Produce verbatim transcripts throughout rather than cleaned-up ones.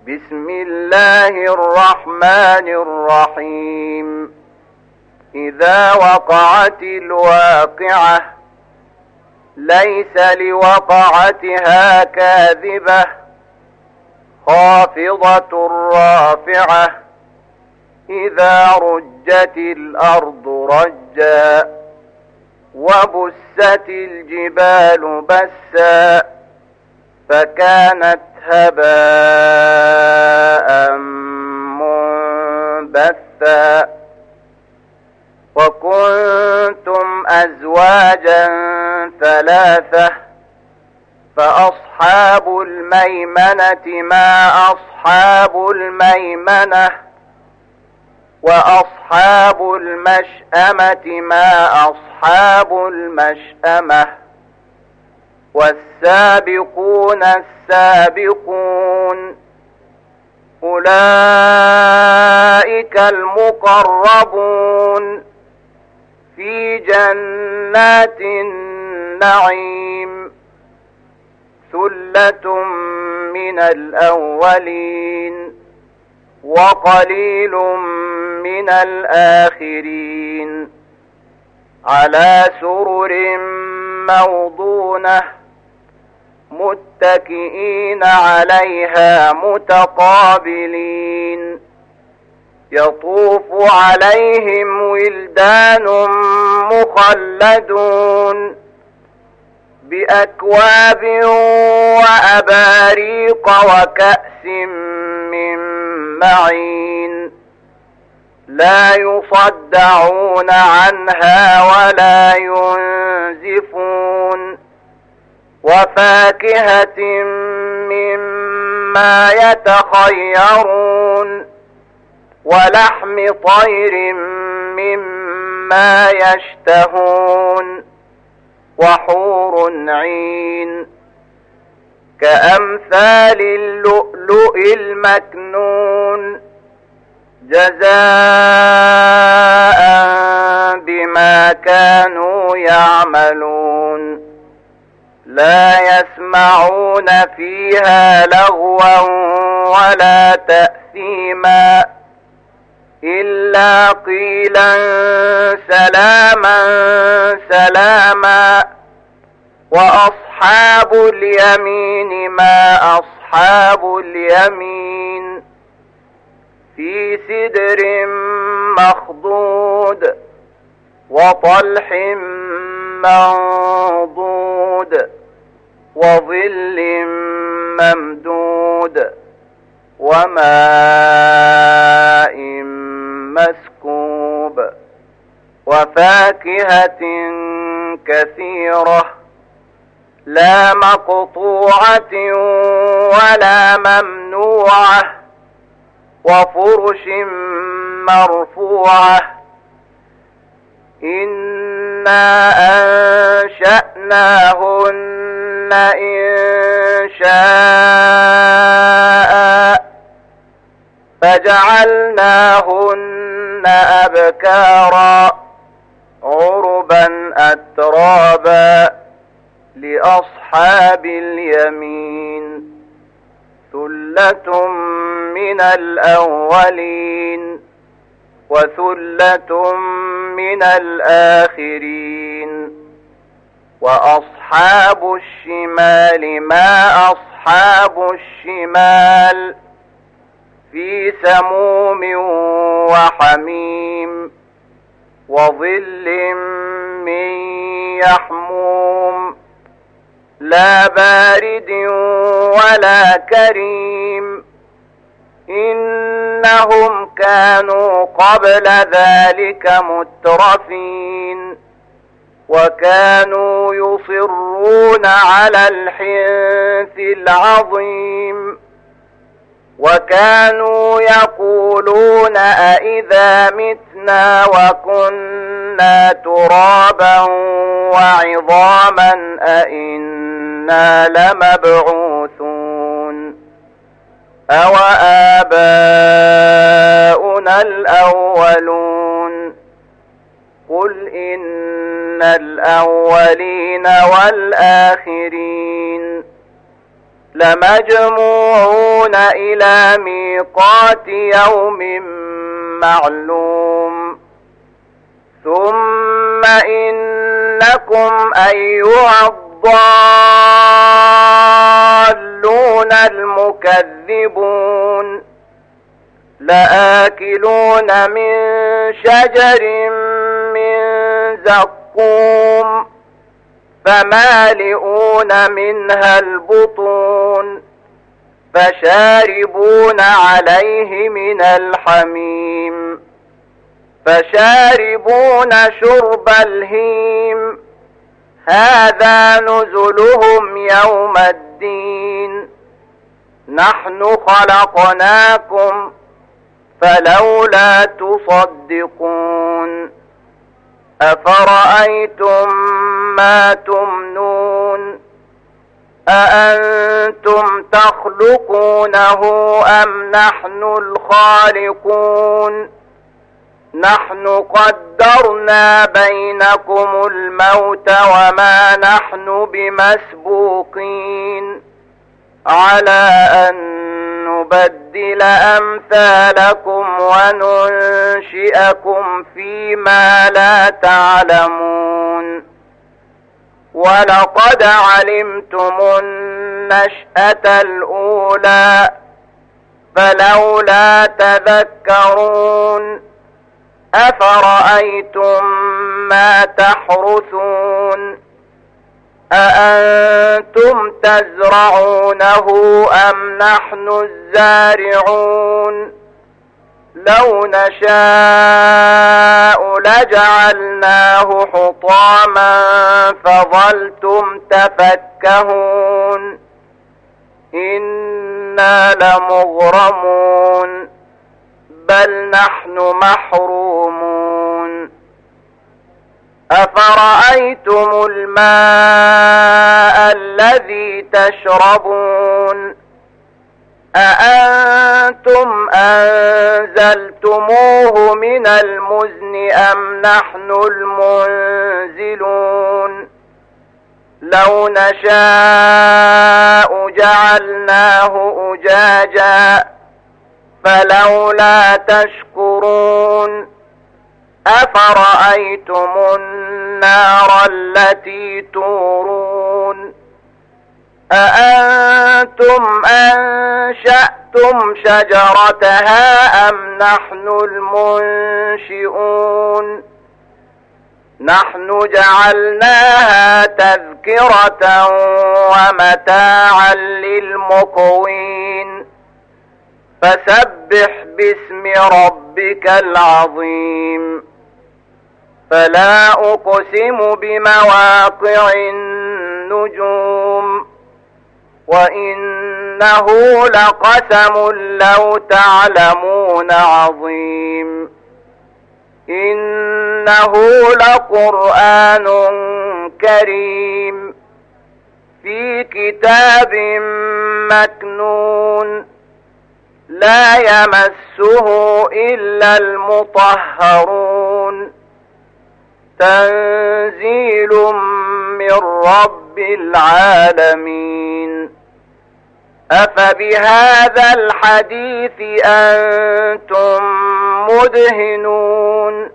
بسم الله الرحمن الرحيم إذا وقعت الواقعة ليس لوقعتها كاذبة خافضة رافعة إذا رجت الأرض رجا وبست الجبال بسا فكانت هباء منبثا وكنتم أزواجا ثلاثة فأصحاب الميمنة ما أصحاب الميمنة وأصحاب المشأمة ما أصحاب المشأمة والسابقون السابقون أولئك المقربون في جنات النعيم ثلة من الأولين وقليل من الآخرين على سرر موضونة متكئين عليها متقابلين يطوف عليهم ولدان مخلدون بأكواب وأباريق وكأس من معين لا يصدعون عنها ولا ينزفون وفاكهة مما يتخيرون ولحم طير مما يشتهون وحور عين كأمثال اللؤلؤ المكنون جزاء بما كانوا يعملون لا يسمعون فيها لغوا ولا تأثيما إلا قيلا سلاما سلاما وأصحاب اليمين ما أصحاب اليمين في سدر مخضود وطلح منضود وظل ممدود وماء مسكوب وفاكهة كثيرة لا مقطوعة ولا ممنوعة وفرش مرفوعة إنا أنشأناهن إنشاء فجعلناهن أبكارا عربا أترابا لأصحاب اليمين ثلة من الأولين وثلة من الآخرين وأصحاب الشمال ما أصحاب الشمال في سموم وحميم وظل من يحموم لا بارد ولا كريم إنهم كانوا قبل ذلك مترفين وكانوا يصرون على الحنث العظيم وكانوا يقولون أئذا متنا وكنا ترابا وعظاما أئنا لمبعوثون أو آباؤنا الأولون قل إن الأولين والآخرين لمجموعون إلى ميقات يوم معلوم ثم إنكم أيها الضالون المكذبون لآكلون من شجر من زقوم فمالئون منها البطون فشاربون عليه من الحميم فشاربون شرب الهيم هذا نزلهم يوم الدين نحن خلقناكم فلولا تصدقون أفرأيتم ما تمنون أأنتم تخلقونه أم نحن الخالقون نحن قدرنا بينكم الموت وما نحن بمسبوقين على أن نبدل أمثالكم وننشئكم فيما لا تعلمون ولقد علمتم النشأة الأولى فلولا تذكرون أفرأيتم ما تحرثون أأنتم تزرعونه أم نحن الزارعون لو نشاء لجعلناه حطاما فظلتم تفكهون إنا لمغرمون بل نحن محرومون أفرأيتم الماء الذي تشربون أأنتم أنزلتموه من المزن أم نحن المنزلون لو نشاء جعلناه أجاجا فلولا تشكرون أفرأيتم النار التي تورون أأنتم أنشأتم شجرتها أم نحن المنشئون نحن جعلناها تذكرة ومتاعا للمقوين فسبح باسم ربك العظيم فلا أقسم بمواقع النجوم وإنه لقسم لو تعلمون عظيم إنه لقرآن كريم في كتاب مكنون لا يمسه إلا المطهرون تنزيل من رب العالمين أفبهذا الحديث أنتم مدهنون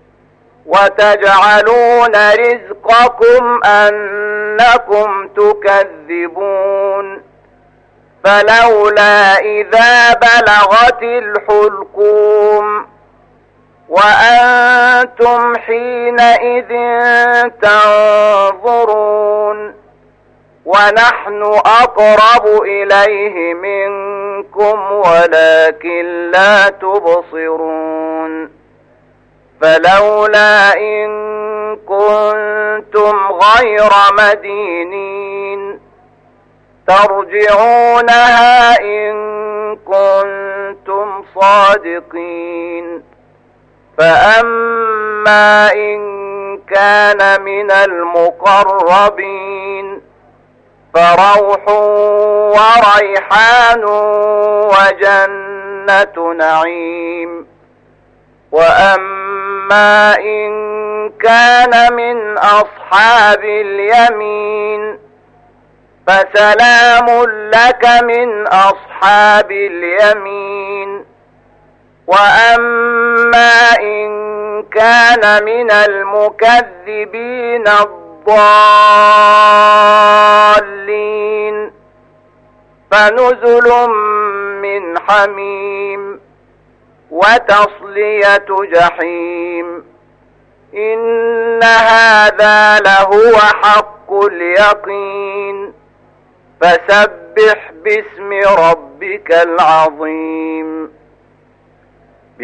وتجعلون رزقكم أنكم تكذبون فلولا إذا بلغت الحلقوم وأنتم حينئذ تنظرون ونحن أقرب إليه منكم ولكن لا تبصرون فلولا إن كنتم غير مدينين ترجعونها إن كنتم صادقين فأما إن كان من المقربين فروح وريحان وجنة نعيم وأما إن كان من أصحاب اليمين فسلام لك من أصحاب اليمين. وأما إن كان من المكذبين الضالين فنزل من حميم وتصلية جحيم. إن هذا لهو حق اليقين. فسبح باسم ربك العظيم.